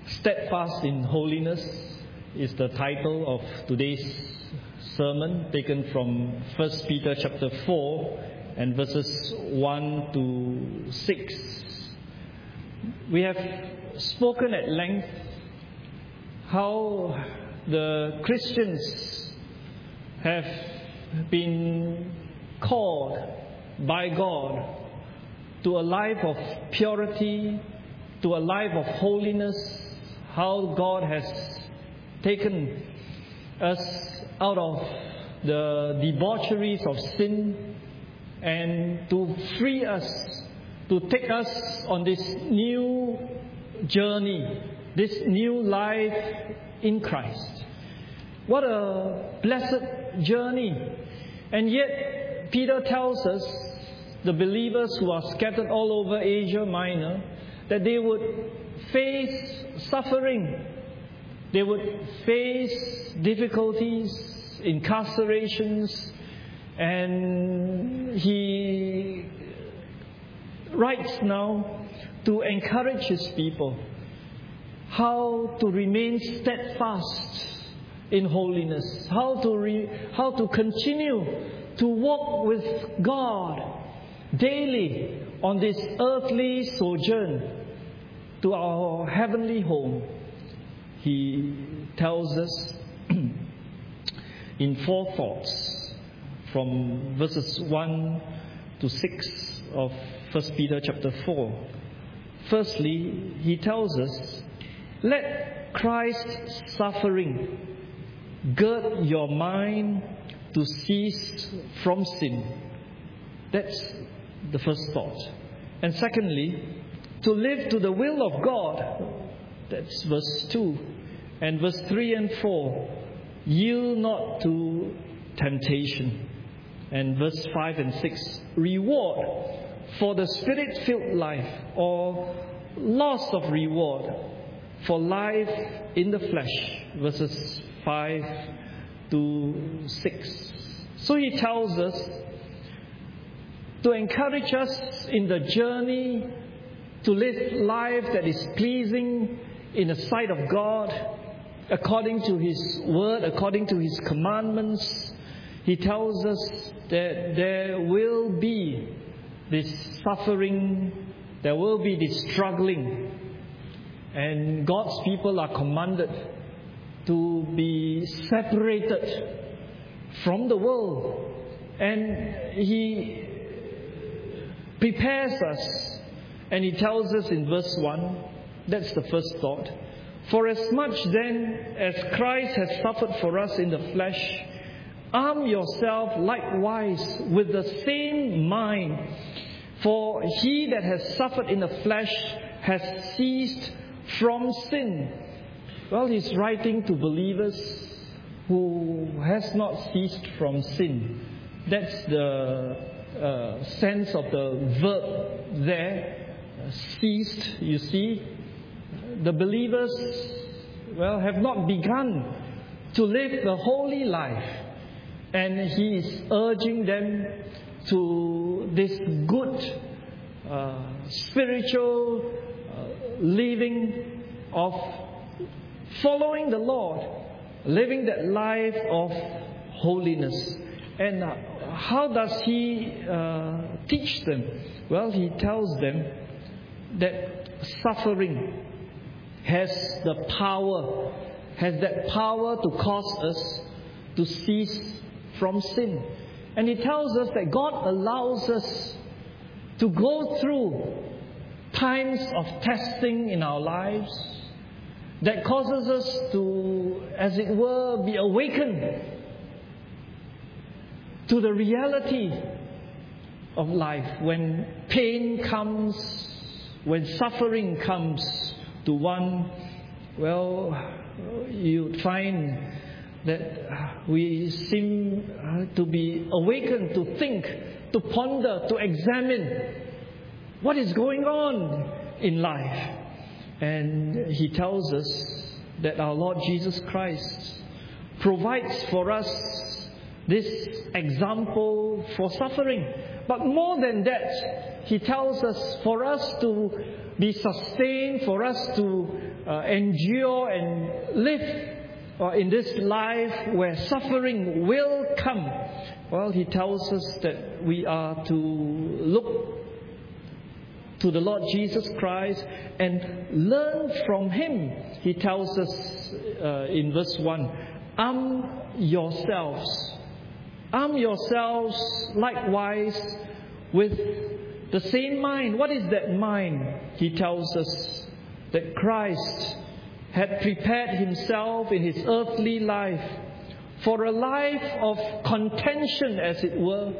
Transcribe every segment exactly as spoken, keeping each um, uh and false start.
Steadfast in Holiness is the title of today's sermon, taken from First Peter chapter four and verses one to six. We have spoken at length how the Christians have been called by God to a life of purity, to a life of holiness, how God has taken us out of the debaucheries of sin and to free us, to take us on this new journey, this new life in Christ. What a blessed journey. And yet, Peter tells us, the believers who are scattered all over Asia Minor, that they would face suffering. They would face difficulties, incarcerations, and he writes now to encourage his people how to remain steadfast in holiness, how to re, how to continue to walk with God daily on this earthly sojourn to our heavenly home. He tells us in four thoughts from verses one to six of First Peter chapter four. Firstly, he tells us, let Christ's suffering gird your mind to cease from sin. That's the first thought. And secondly, to live to the will of God. That's verse two. And verse three and four, yield not to temptation. And verse five and six, reward for the Spirit-filled life, or loss of reward for life in the flesh. Verses five to six. So he tells us to encourage us in the journey to live life that is pleasing in the sight of God, according to His word, according to His commandments. He tells us that there will be this suffering, there will be this struggling, and God's people are commanded to be separated from the world. And He prepares us, and He tells us in verse one, that's the first thought. For as much then as Christ has suffered for us in the flesh, arm yourself likewise with the same mind. For he that has suffered in the flesh has ceased from sin. Well, he's writing to believers who has not ceased from sin. That's the uh, sense of the verb there. Uh, ceased, you see. The believers, well, have not begun to live the holy life. And he is urging them to this good uh, spiritual uh, living of following the Lord, living that life of holiness. And uh, how does he uh, teach them? Well, he tells them that suffering has the power, has that power to cause us to cease from sin. And he tells us that God allows us to go through times of testing in our lives that causes us to, as it were, be awakened to the reality of life. When pain comes, when suffering comes to one, well, you find that we seem to be awakened to think, to ponder, to examine what is going on in life. And he tells us that our Lord Jesus Christ provides for us this example for suffering But more than that, He tells us for us to be sustained, for us to uh, endure and live uh, in this life where suffering will come. Well, He tells us that we are to look to the Lord Jesus Christ and learn from Him. He tells us uh, in verse one, arm yourselves. Arm yourselves likewise with the same mind. What is that mind? He tells us that Christ had prepared Himself in His earthly life for a life of contention, as it were.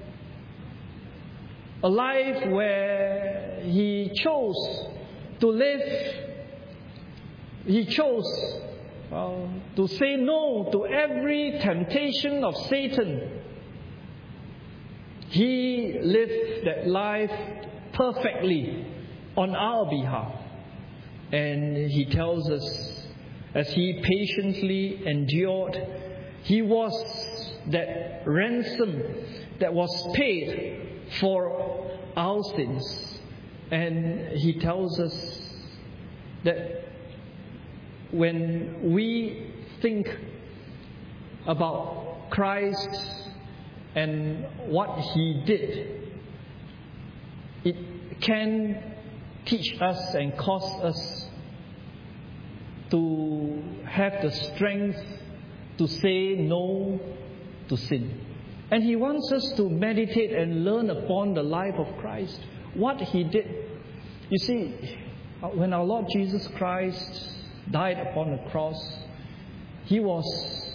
A life where He chose to live, He chose uh, to say no to every temptation of Satan. He lived that life perfectly on our behalf. And He tells us, as He patiently endured, He was that ransom that was paid for our sins. And He tells us that when we think about Christ and what He did, it can teach us and cause us to have the strength to say no to sin. And He wants us to meditate and learn upon the life of Christ, what He did. You see, when our Lord Jesus Christ died upon the cross, He was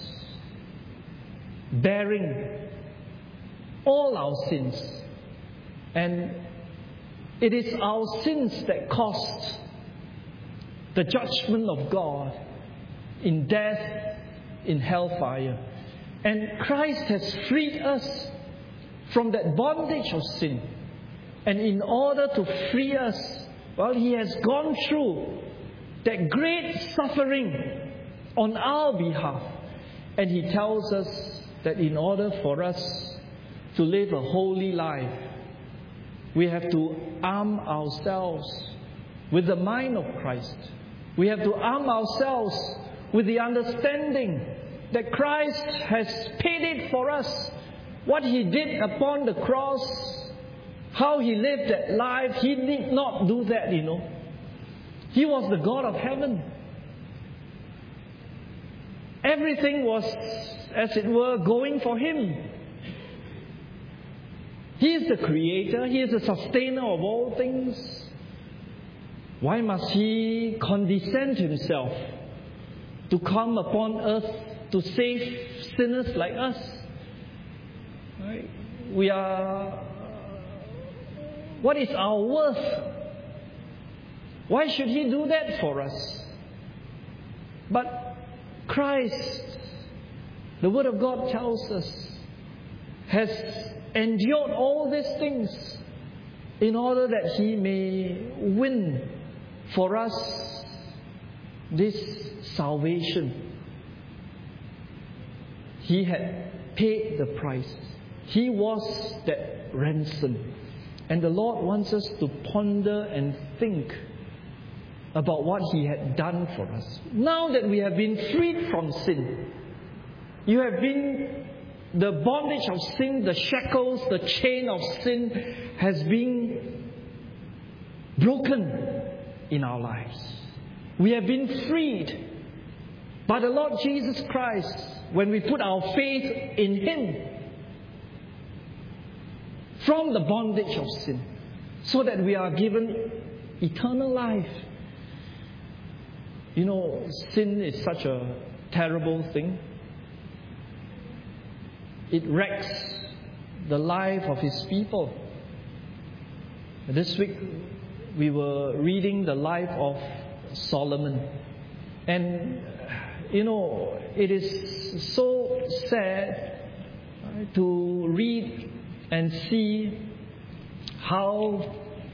bearing all our sins. And it is our sins that cost the judgment of God in death, in hellfire. And Christ has freed us from that bondage of sin. And in order to free us, well, He has gone through that great suffering on our behalf. And He tells us that in order for us to live a holy life, we have to arm ourselves with the mind of Christ. We have to arm ourselves with the understanding that Christ has paid it for us. What He did upon the cross, how He lived that life, He did not do that, you know. He was the God of heaven. Everything was, as it were, going for Him. He is the creator. He is the sustainer of all things. Why must He condescend Himself to come upon earth to save sinners like us? Right? We are... What is our worth? Why should He do that for us? But Christ, the Word of God tells us, has endured all these things in order that He may win for us this salvation. He had paid the price. He was that ransom. And the Lord wants us to ponder and think about what He had done for us. Now that we have been freed from sin, you have been, the bondage of sin, the shackles, the chain of sin has been broken in our lives. We have been freed by the Lord Jesus Christ when we put our faith in Him from the bondage of sin, so that we are given eternal life. You know, sin is such a terrible thing. It wrecks the life of His people. This week we were reading the life of Solomon. And, you know, it is so sad right, to read and see how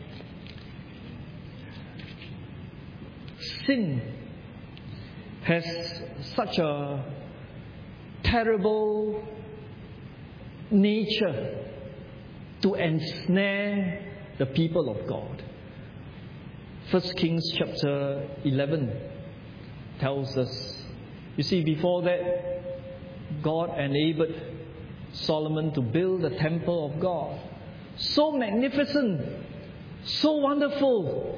sin has such a terrible nature to ensnare the people of God. First Kings chapter eleven tells us, you see, before that, God enabled Solomon to build the temple of God. So magnificent, so wonderful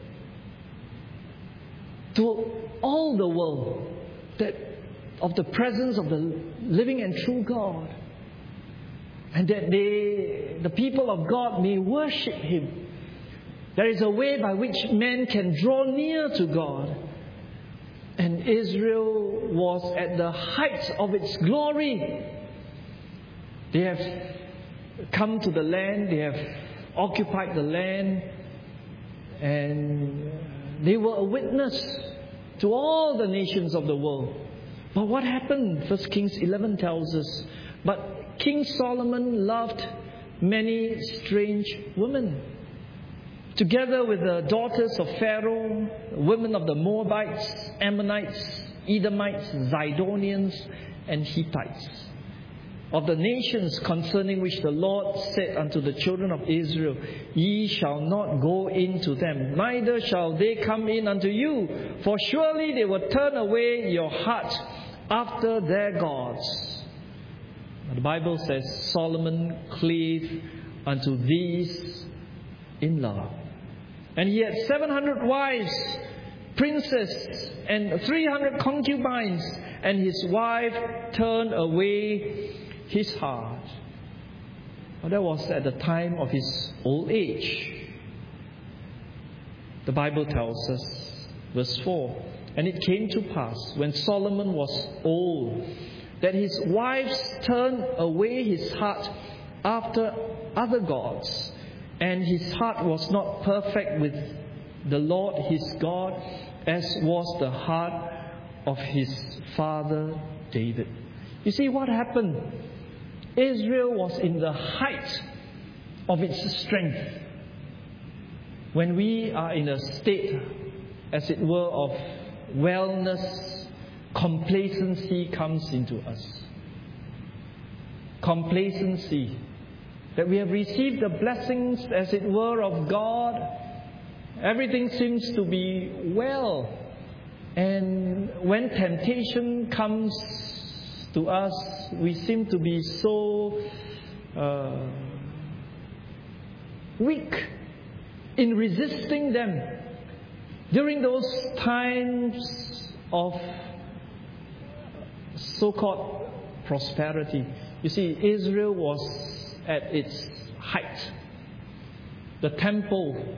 to all the world, that of the presence of the living and true God, and that they, the people of God, may worship Him. There is a way by which men can draw near to God. And Israel was at the height of its glory. They have come to the land, they have occupied the land, and they were a witness to all the nations of the world. But what happened? First Kings eleven tells us, but King Solomon loved many strange women, together with the daughters of Pharaoh, women of the Moabites, Ammonites, Edomites, Zidonians, and Hittites, of the nations concerning which the Lord said unto the children of Israel, Ye shall not go into them, neither shall they come in unto you, for surely they will turn away your heart after their gods. The Bible says Solomon clave unto these in love. And he had seven hundred wives, princes, and three hundred concubines, and his wife turned away his heart. Well, that was at the time of his old age. The Bible tells us, verse four, and it came to pass, when Solomon was old, that his wives turned away his heart after other gods, and his heart was not perfect with the Lord his God, as was the heart of his father David. You see what happened? Israel was in the height of its strength. When we are in a state, as it were, of wellness, complacency comes into us. Complacency. That we have received the blessings, as it were, of God. Everything seems to be well. And when temptation comes to us, we seem to be so uh, weak in resisting them. During those times of so-called prosperity, you see, Israel was at its height. The temple,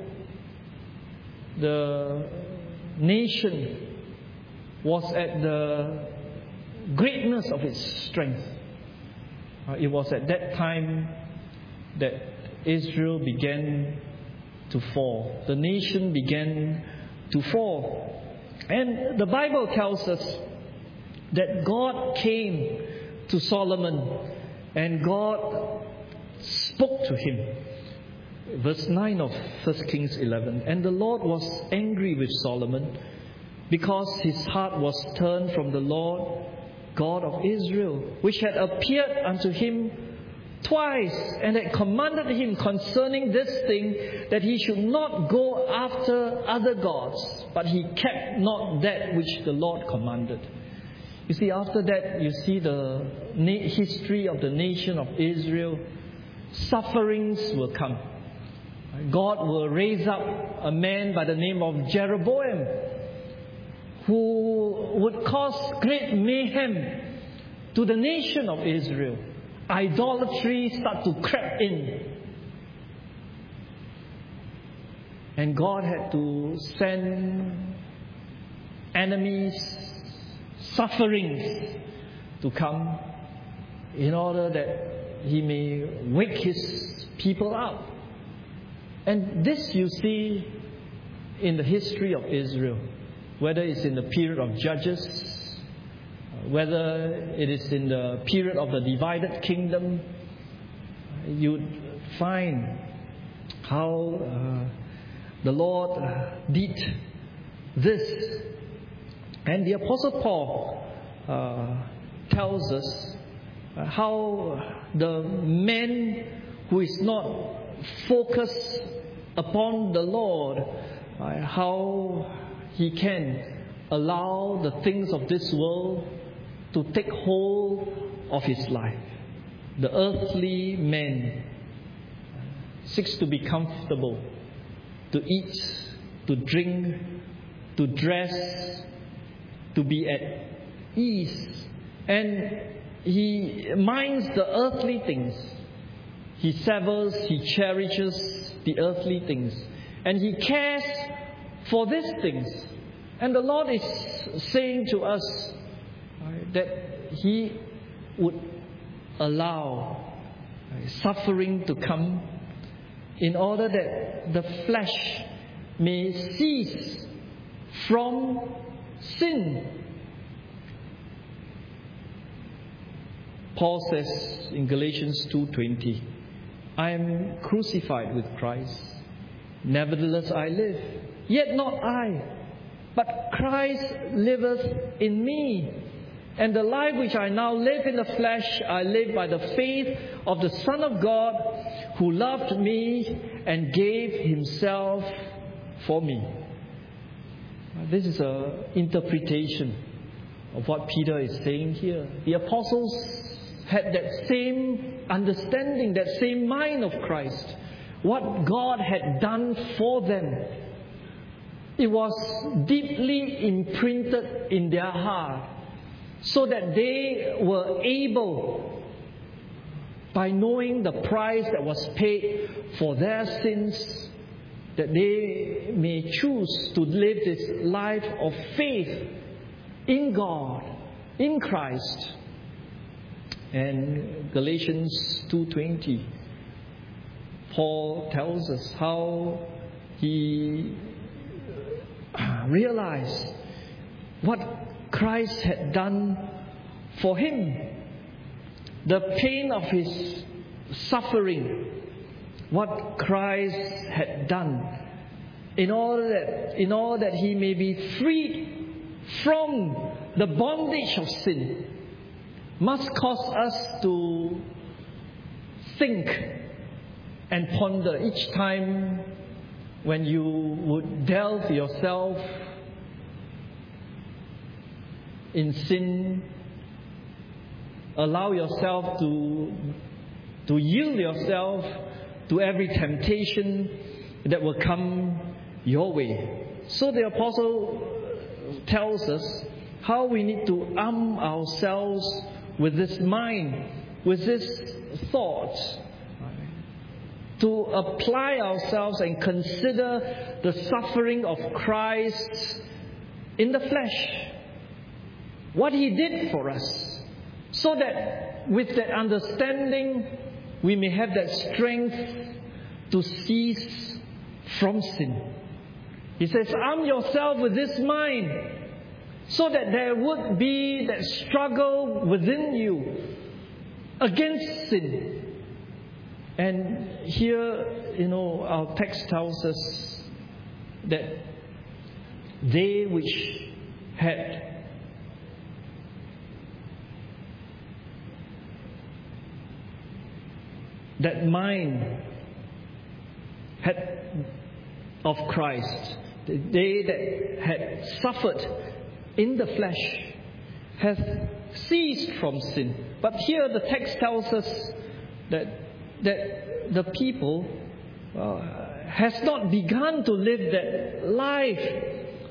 the nation was at the greatness of its strength. Uh, it was at that time that Israel began to fall. The nation began to fall. And the Bible tells us that God came to Solomon and God spoke to him. Verse nine of First Kings eleven. And the Lord was angry with Solomon because his heart was turned from the Lord God of Israel, which had appeared unto him twice and had commanded him concerning this thing, that he should not go after other gods, but he kept not that which the Lord commanded. You see, after that, you see the na- history of the nation of Israel. Sufferings will come. God will raise up a man by the name of Jeroboam, who would cause great mayhem to the nation of Israel. Idolatry start to creep in. And God had to send enemies, sufferings to come in order that He may wake His people up. And this you see in the history of Israel, whether it's in the period of Judges, whether it is in the period of the divided kingdom, you find how uh, the Lord uh, did this. And the Apostle Paul uh, tells us uh, how the men who is not focused upon the Lord, uh, how he can allow the things of this world to take hold of his life. The earthly man seeks to be comfortable, to eat, to drink, to dress, to be at ease. And he minds the earthly things. He savors, he cherishes the earthly things. And he cares for these things. And the Lord is saying to us that he would allow suffering to come in order that the flesh may cease from sin. Paul says in Galatians two twenty, I am crucified with Christ. Nevertheless I live. Yet not I, but Christ liveth in me. And the life which I now live in the flesh, I live by the faith of the Son of God, who loved me and gave himself for me. This is an interpretation of what Peter is saying here. The apostles had that same understanding, that same mind of Christ. What God had done for them, it was deeply imprinted in their heart, so that they were able, by knowing the price that was paid for their sins, that they may choose to live this life of faith in God, in Christ. And Galatians two twenty, Paul tells us how he realized what Christ had done for him. The pain of his suffering, what Christ had done, in order that, in order that he may be freed from the bondage of sin, must cause us to think and ponder each time when you would delve yourself in sin, allow yourself to, to yield yourself to every temptation that will come your way. So the apostle tells us how we need to arm ourselves with this mind, with this thought, to apply ourselves and consider the suffering of Christ in the flesh, what he did for us, so that with that understanding we may have that strength to cease from sin. He says, arm yourself with this mind, so that there would be that struggle within you against sin. And here, you know, our text tells us that they which had that mind had of Christ, they that had suffered in the flesh, have ceased from sin. But here the text tells us that that the people uh, has not begun to live that life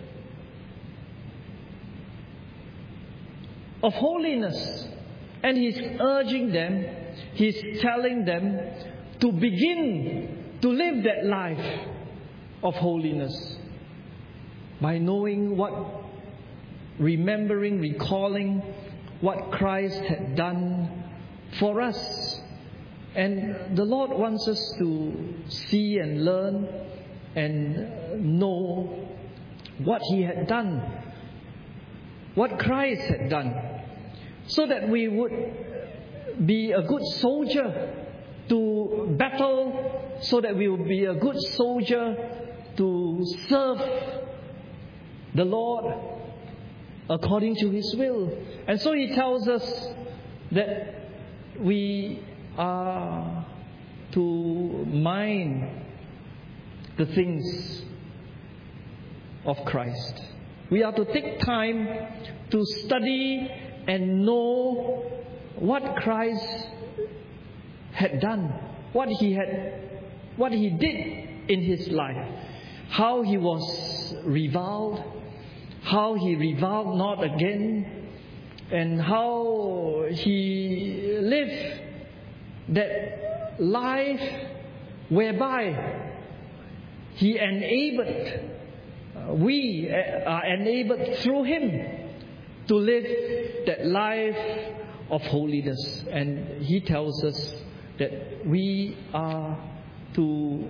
of holiness. And he's urging them, he's telling them to begin to live that life of holiness by knowing what, remembering, recalling what Christ had done for us. And the Lord wants us to see and learn and know what He had done, what Christ had done, so that we would be a good soldier to battle, so that we would be a good soldier to serve the Lord according to His will. And so He tells us that we are to mind the things of Christ. We are to take time to study and know what Christ had done, what he had, what he did in his life, how he was reviled, how he reviled not again, and how he lived that life whereby he enabled, uh, we are enabled through him to live that life of holiness. And he tells us that we are to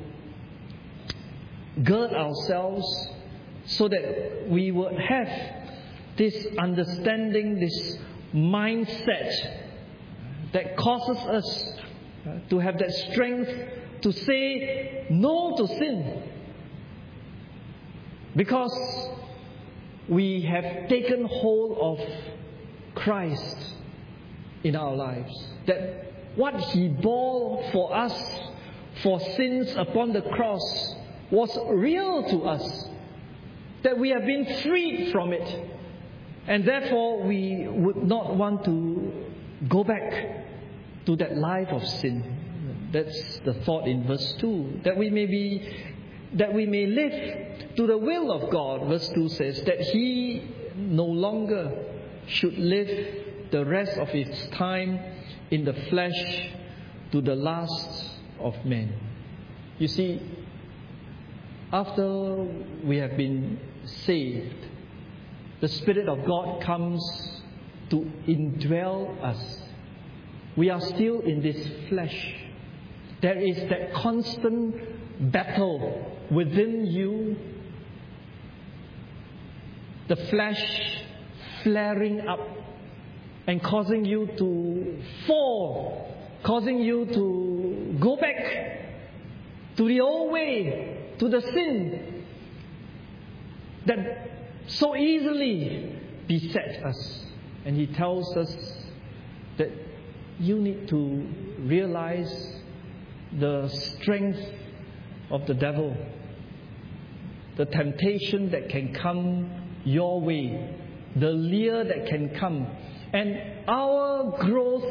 gird ourselves so that we would have this understanding, this mindset that causes us to have that strength to say no to sin, because we have taken hold of Christ in our lives, that what he bore for us for sins upon the cross was real to us, that we have been freed from it, and therefore we would not want to go back to that life of sin. That's the thought in verse two, that we may be that we may live to the will of God. Verse two says that he no longer should live the rest of his time in the flesh to the lust of men. You see, after we have been saved, the Spirit of God comes to indwell us. We are still in this flesh. There is that constant battle within you, the flesh flaring up and causing you to fall, causing you to go back to the old way, to the sin that so easily beset us. And he tells us that you need to realize the strength of the devil, the temptation that can come your way, the lure that can come. And our growth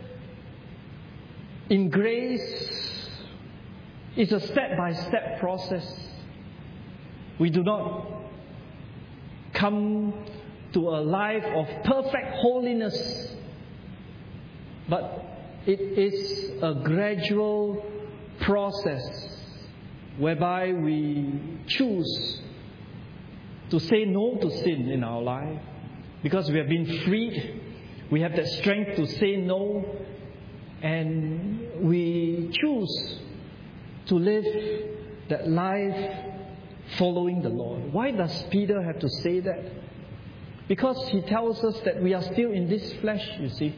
in grace is a step-by-step process. We do not come to a life of perfect holiness, but it is a gradual process whereby we choose to say no to sin in our life, because we have been freed. We have that strength to say no, and we choose to live that life following the Lord. Why does Peter have to say that? Because he tells us that we are still in this flesh, you see.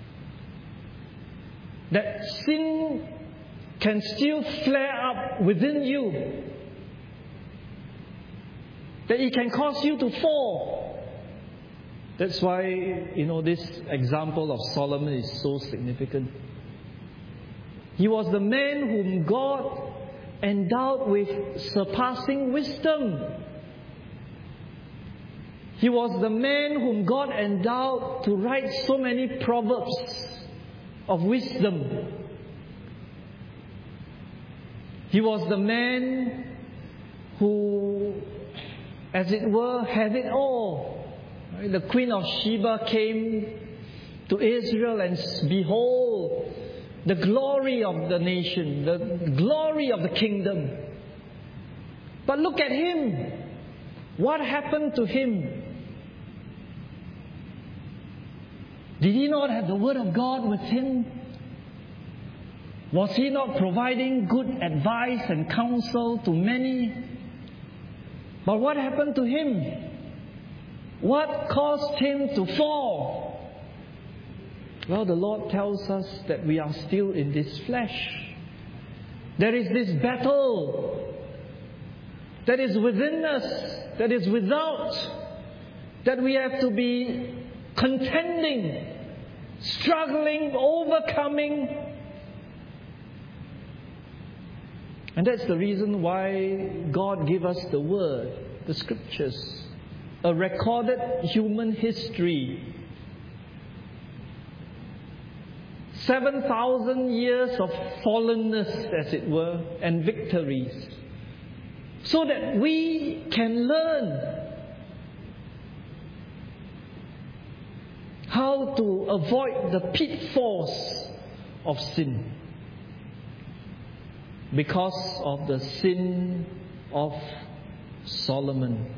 That sin can still flare up within you. That it can cause you to fall. That's why, you know, this example of Solomon is so significant. He was the man whom God endowed with surpassing wisdom. He was the man whom God endowed to write so many proverbs of wisdom. He was the man who, as it were, had it all. The Queen of Sheba came to Israel, and behold, the glory of the nation, the glory of the kingdom. But look at him. What happened to him? Did he not have the Word of God with him? Was he not providing good advice and counsel to many? But what happened to him? What caused him to fall? Well, the Lord tells us that we are still in this flesh. There is this battle that is within us, that is without, that we have to be contending, struggling, overcoming. And that's the reason why God gave us the Word, the Scriptures, a recorded human history. seven thousand years of fallenness, as it were, and victories. So that we can learn how to avoid the pitfalls of sin. Because of the sin of Solomon.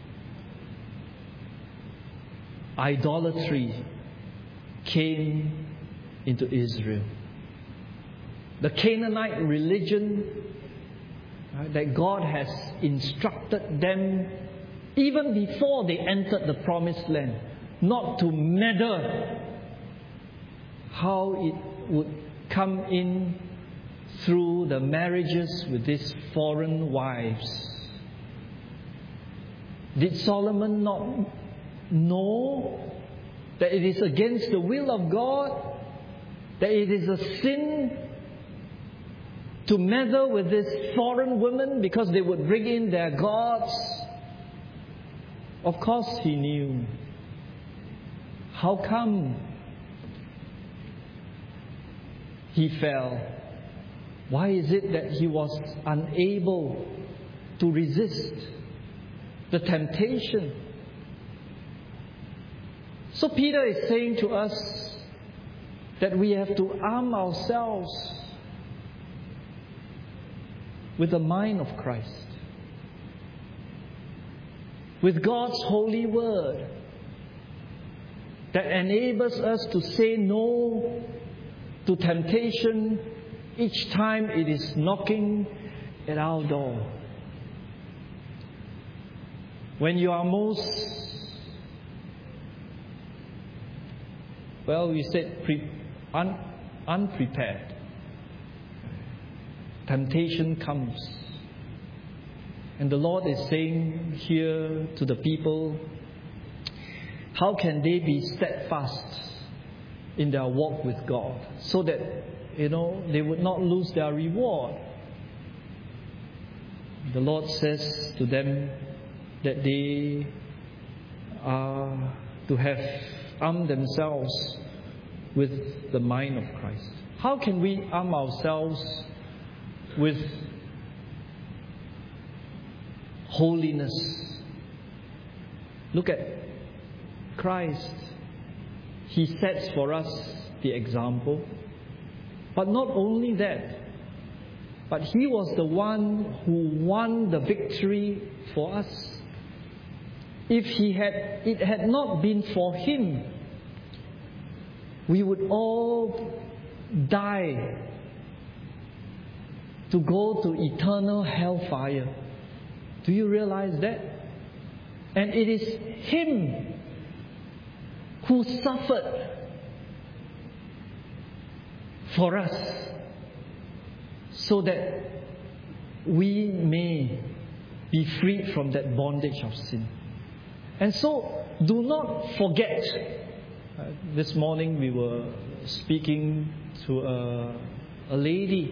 Idolatry came into Israel. The Canaanite religion, right, that God has instructed them even before they entered the promised land, not to meddle how it would come in through the marriages with these foreign wives. Did Solomon not know that it is against the will of God, that it is a sin to meddle with these foreign women because they would bring in their gods? Of course he knew. How come he fell? Why is it that he was unable to resist the temptation? So Peter is saying to us that we have to arm ourselves with the mind of Christ, with God's holy word that enables us to say no to temptation each time it is knocking at our door. When you are most, well, we said pre, un, unprepared, temptation comes. And the Lord is saying here to the people, how can they be steadfast in their walk with God so that, you know, they would not lose their reward? The Lord says to them that they are to have armed themselves with the mind of Christ. How can we arm ourselves with holiness? Look at Christ. He sets for us the example. But not only that, but He was the one who won the victory for us. If he had, it had not been for Him, we would all die to go to eternal hellfire. Do you realize that? And it is Him who suffered for us so that we may be freed from that bondage of sin. And so, do not forget. Uh, this morning we were speaking to a, a lady,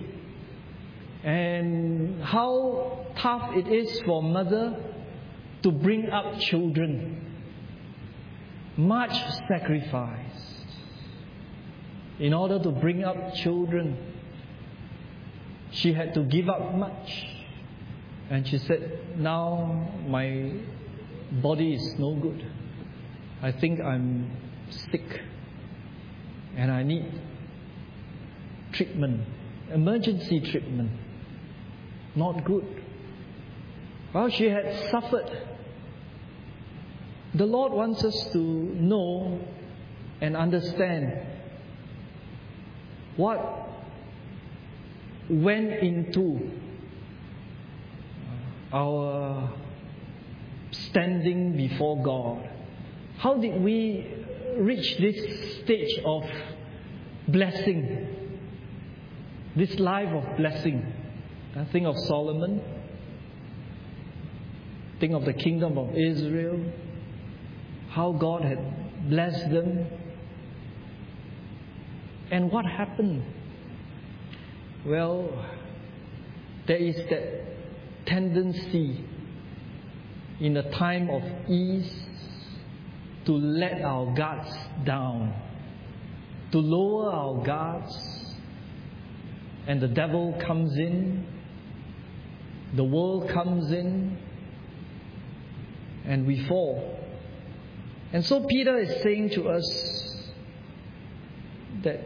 and how tough it is for a mother to bring up children. Much sacrifice in order to bring up children. She had to give up much. And she said, now my body is no good. I think I'm sick and I need treatment, emergency treatment. Not good. Well, she had suffered. The Lord wants us to know and understand what went into our standing before God. How did we reach this stage of blessing, this life of blessing? I think of Solomon, think of the kingdom of Israel, how God had blessed them. And what happened? Well, there is that tendency in a time of ease to let our guards down, to lower our guards, and the devil comes in, the world comes in, and we fall. And so Peter is saying to us that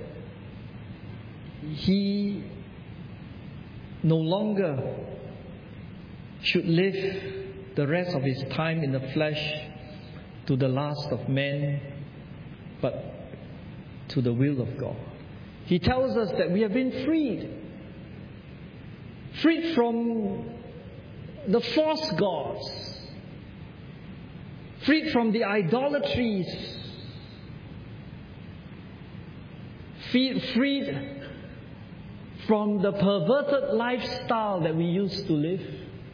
he no longer should live the rest of his time in the flesh to the lust of men, but to the will of God. He tells us that we have been freed. Freed from the false gods. Freed from the idolatries. Freed, freed from the perverted lifestyle that we used to live.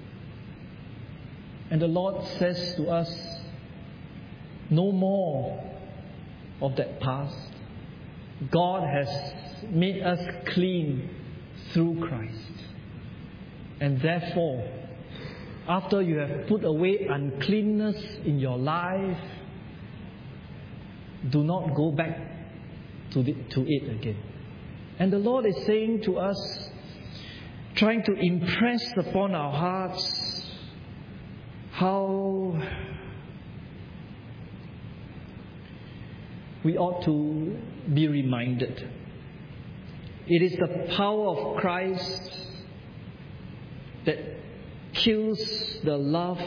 And the Lord says to us, no more of that past. God has made us clean through Christ. And therefore, after you have put away uncleanness in your life, do not go back to, the, to it again. And the Lord is saying to us, trying to impress upon our hearts how we ought to be reminded. It is the power of Christ that kills the love,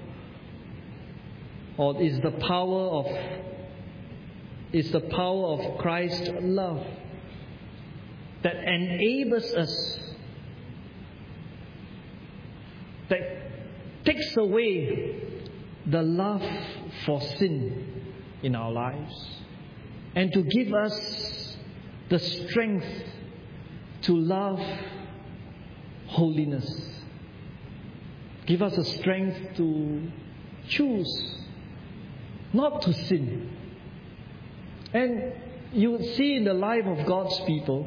or is the power of is the power of Christ's love that enables us, that takes away the love for sin in our lives, and to give us the strength to love holiness. Give us the strength to choose not to sin. And you would see in the life of God's people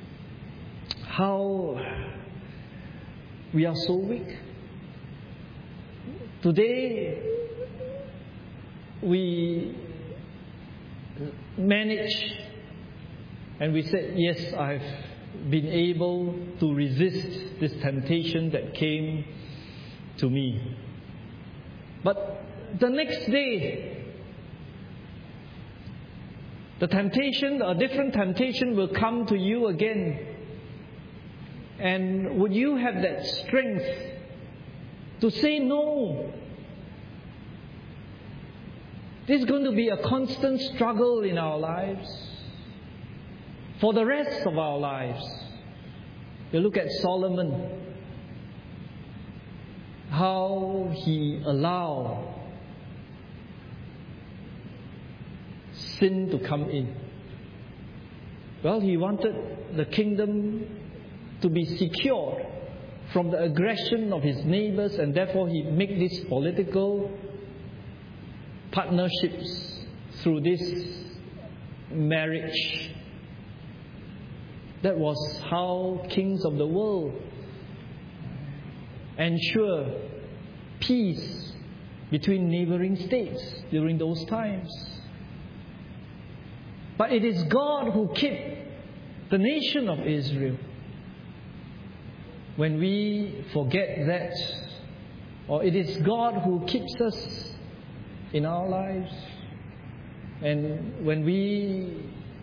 how we are so weak. Today, we manage and we said, yes, I've been able to resist this temptation that came to me. But the next day, the temptation, a different temptation will come to you again. And would you have that strength to say no? This is going to be a constant struggle in our lives for the rest of our lives. You look at Solomon, how he allowed sin to come in. Well, he wanted the kingdom to be secured from the aggression of his neighbors, and therefore he made these political partnerships through this marriage. That was how kings of the world ensure peace between neighboring states during those times. But it is God who kept the nation of Israel. When we forget that, or it is God who keeps us in our lives, and when we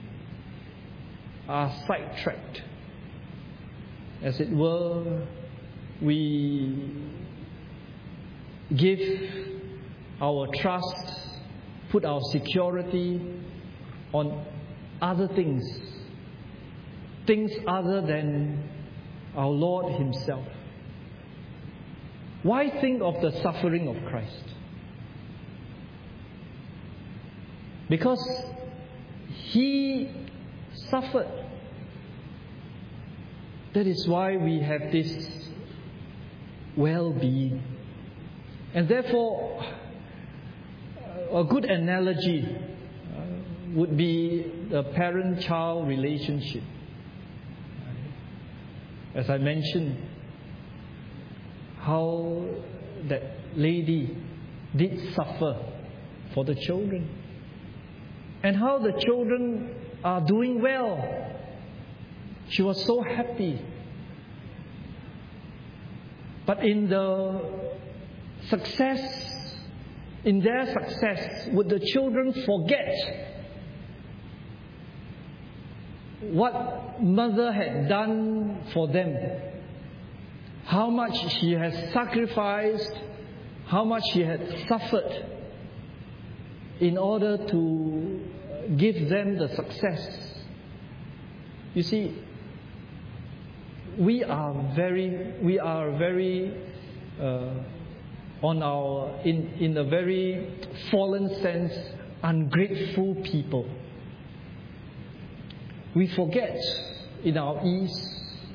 are sidetracked, as it were, we give our trust, put our security on other things, things other than our Lord Himself. Why think of the suffering of Christ? Because He suffered. That is why we have this well-being. And therefore, a good analogy would be the parent-child relationship. As I mentioned, how that lady did suffer for the children, and how the children are doing well. She was so happy. But in the success, in their success, would the children forget what mother had done for them? How much she has sacrificed, how much she had suffered in order to give them the success. You see, we are very, we are very uh, on our, in, in a very fallen sense, ungrateful people. We forget in our ease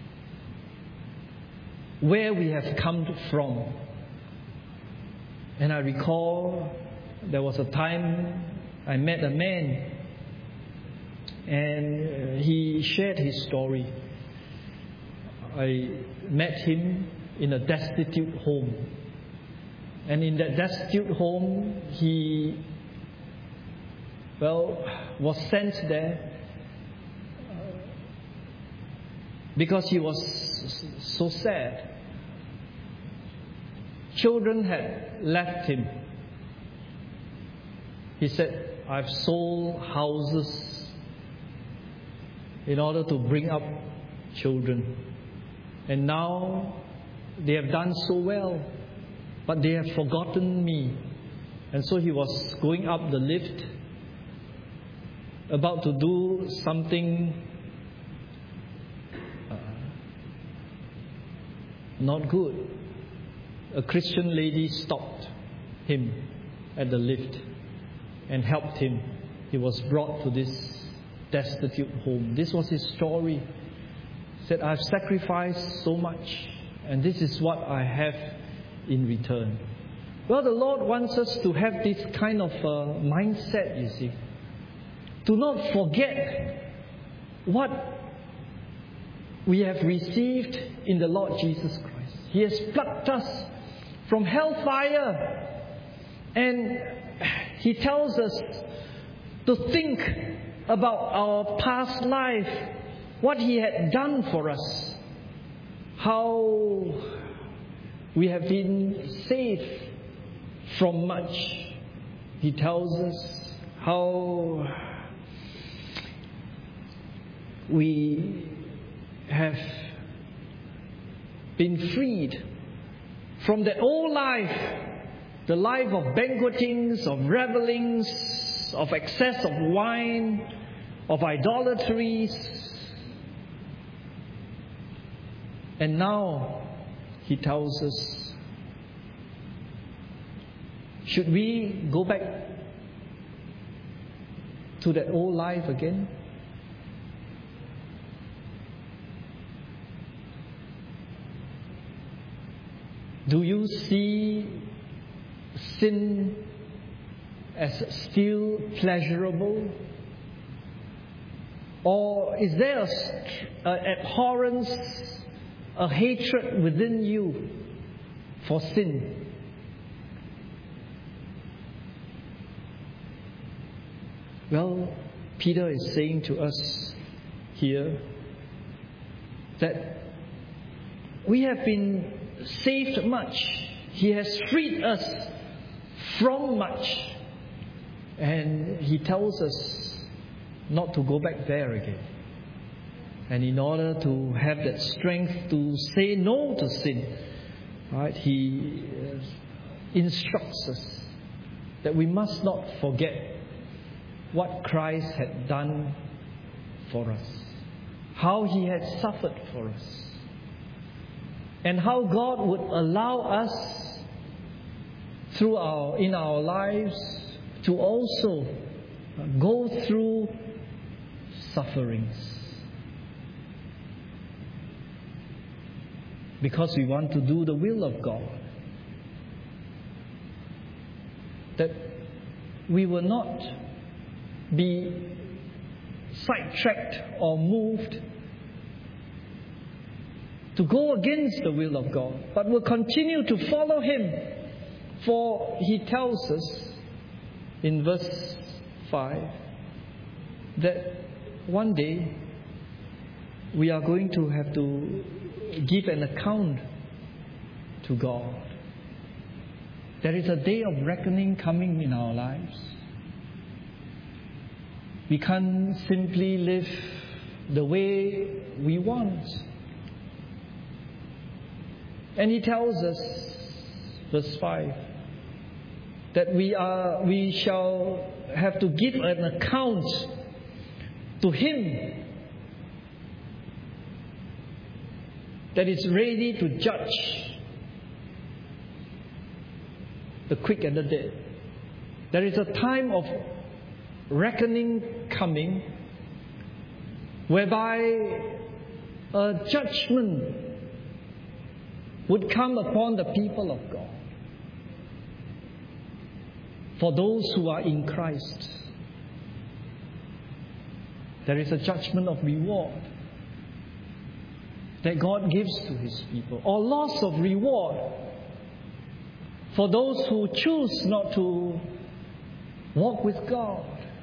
where we have come from. And I recall there was a time I met a man, and he shared his story. I met him in a destitute home. And in that destitute home, he, well, was sent there because he was so sad. Children had left him. He said, I've sold houses in order to bring up children. And now they have done so well, but they have forgotten me. And so he was going up the lift, about to do something uh, not good. A Christian lady stopped him at the lift and helped him. He was brought to this destitute home. This was his story. He said, I've sacrificed so much, and this is what I have in return. Well, the Lord wants us to have this kind of uh, mindset, you see. Do not forget what we have received in the Lord Jesus Christ. He has plucked us from hellfire, and He tells us to think about our past life, what He had done for us, how we have been saved from much. He tells us how we have been freed from the old life, the life of banquetings, of revelings, of excess of wine, of idolatries. And now He tells us, should we go back to that old life again? Do you see sin as still pleasurable? Or is there an abhorrence, a hatred within you for sin? Well, Peter is saying to us here that we have been saved much. He has freed us from much. And He tells us not to go back there again. And in order to have that strength to say no to sin, right, He instructs us that we must not forget what Christ had done for us, how He had suffered for us, and how God would allow us through our in our lives to also go through sufferings, because we want to do the will of God, that we will not be sidetracked or moved to go against the will of God, but will continue to follow Him. For He tells us in verse five that one day we are going to have to give an account to God. There is a day of reckoning coming in our lives. We can't simply live the way we want. And He tells us, verse five, that we are we shall have to give an account to Him that is ready to judge the quick and the dead. There is a time of reckoning coming whereby a judgment would come upon the people of God. For those who are in Christ, there is a judgment of reward that God gives to His people, or loss of reward for those who choose not to walk with God.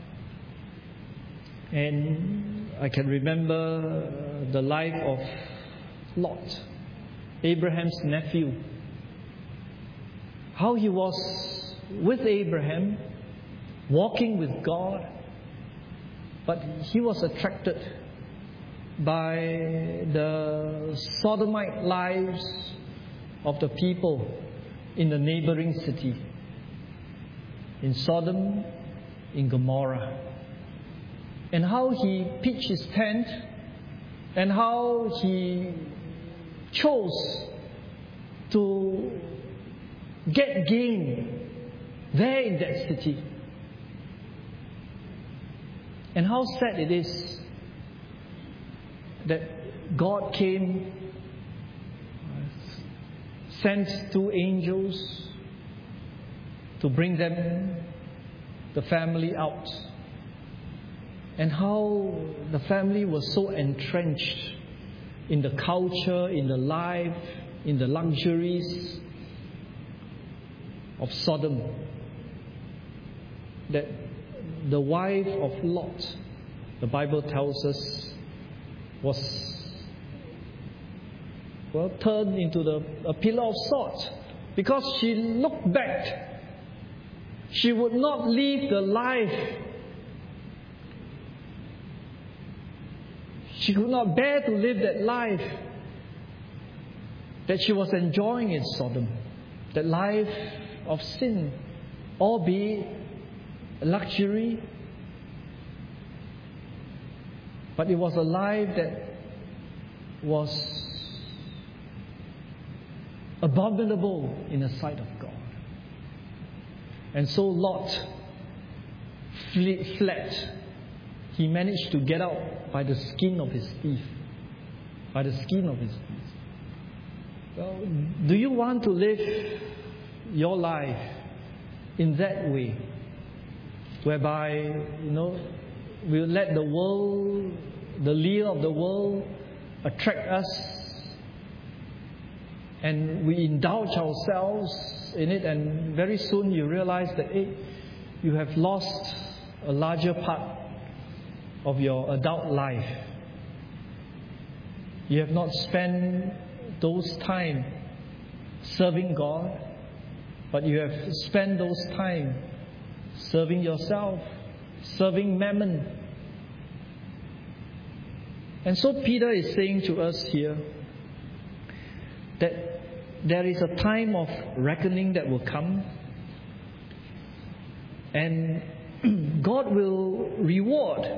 And I can remember the life of Lot, Abraham's nephew, how he was with Abraham, walking with God, but he was attracted by the sodomite lives of the people in the neighboring city, in Sodom, in Gomorrah, and how he pitched his tent, and how he chose to get gain there in that city. And how sad it is that God came, sent two angels to bring them, the family, out. And how the family was so entrenched in the culture, in the life, in the luxuries of Sodom, that the wife of Lot, the Bible tells us, was well turned into the, a pillar of salt, because she looked back. She would not leave the life. She could not bear to live that life that she was enjoying in Sodom, that life of sin, albeit luxury, but it was a life that was abominable in the sight of God. And so Lot fled. He managed to get out by the skin of his teeth. By the skin of his teeth. Well, do you want to live your life in that way, whereby, you know, we'll let the world, the lure of the world, attract us, and we indulge ourselves in it, and very soon you realize that, hey, you have lost a larger part of your adult life. You have not spent those time serving God, but you have spent those time serving yourself, serving mammon. And so Peter is saying to us here that there is a time of reckoning that will come, and God will reward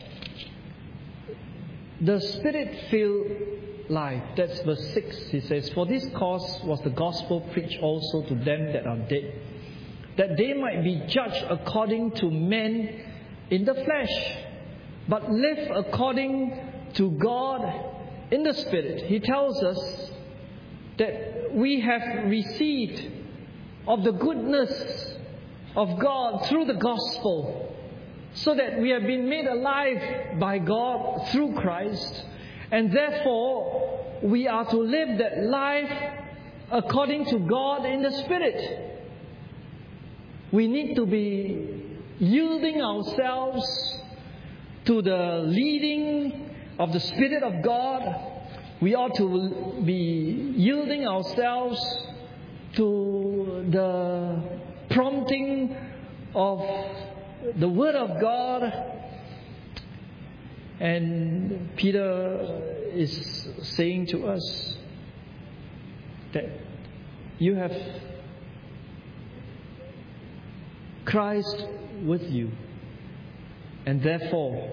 the Spirit-filled life. That's verse six. He says, "For this cause was the gospel preached also to them that are dead, that they might be judged according to men in the flesh, but live according to God in the Spirit." He tells us that we have received of the goodness of God through the gospel, so that we have been made alive by God through Christ, and therefore we are to live that life according to God in the Spirit. We need to be yielding ourselves to the leading of the Spirit of God. We ought to be yielding ourselves to the prompting of the Word of God. And Peter is saying to us that you have Christ with you, and therefore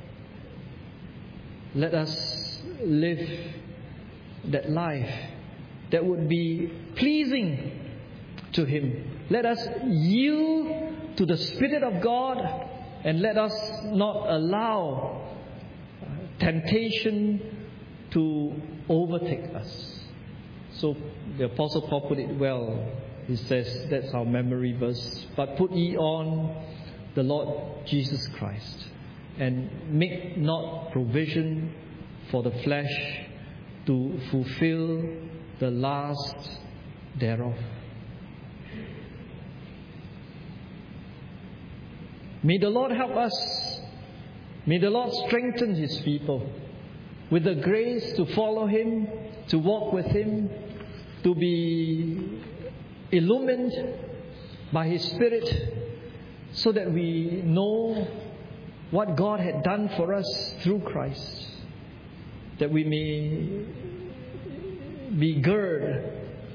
let us live that life that would be pleasing to Him. Let us yield to the Spirit of God, and let us not allow temptation to overtake us. So the Apostle Paul put it well. He says, that's our memory verse. But put ye on the Lord Jesus Christ, and make not provision for the flesh to fulfill the lust thereof. May the Lord help us. May the Lord strengthen His people with the grace to follow Him, to walk with Him, to be illumined by His Spirit, so that we know what God had done for us through Christ, that we may be girded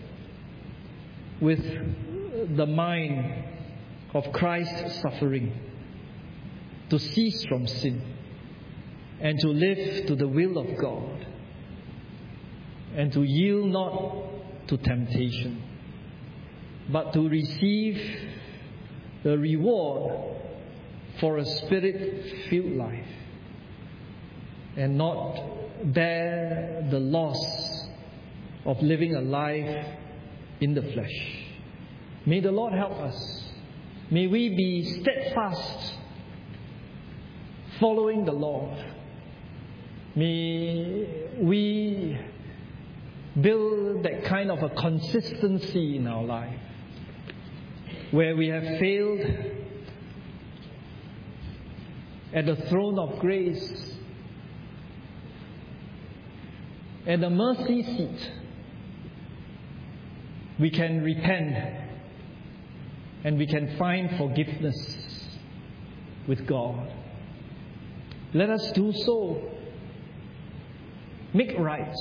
with the mind of Christ's suffering, to cease from sin and to live to the will of God, and to yield not to temptation, but to receive the reward for a Spirit-filled life, and not bear the loss of living a life in the flesh. May the Lord help us. May we be steadfast following the Lord. May we build that kind of a consistency in our life. Where we have failed, at the throne of grace, at the mercy seat, we can repent and we can find forgiveness with God. Let us do so. Make right,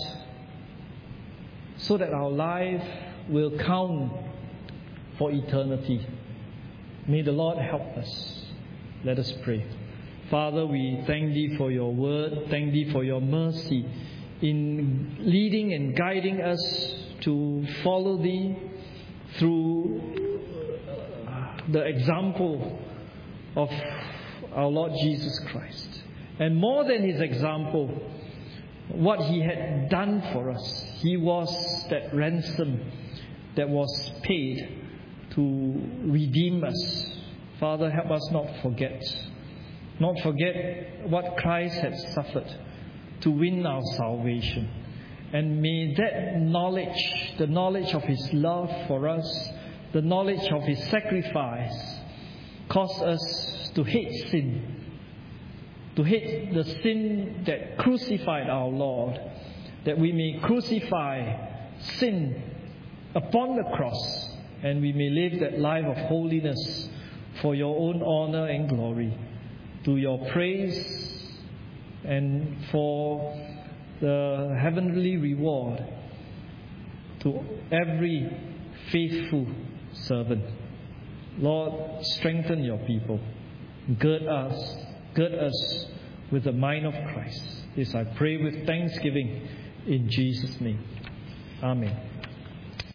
so that our life will count for eternity. May the Lord help us. Let us pray. Father, we thank Thee for Your word. Thank Thee for Your mercy in leading and guiding us to follow Thee through the example of our Lord Jesus Christ. And more than His example, what He had done for us. He was that ransom that was paid to redeem us. Father, help us not forget. Not forget what Christ had suffered to win our salvation. And may that knowledge, the knowledge of His love for us, the knowledge of His sacrifice, cause us to hate sin. To hate the sin that crucified our Lord, that we may crucify sin upon the cross, and we may live that life of holiness for Your own honor and glory, to Your praise and for the heavenly reward to every faithful servant. Lord, strengthen Your people. Gird us. Gird us with the mind of Christ. This I pray with thanksgiving in Jesus' name. Amen.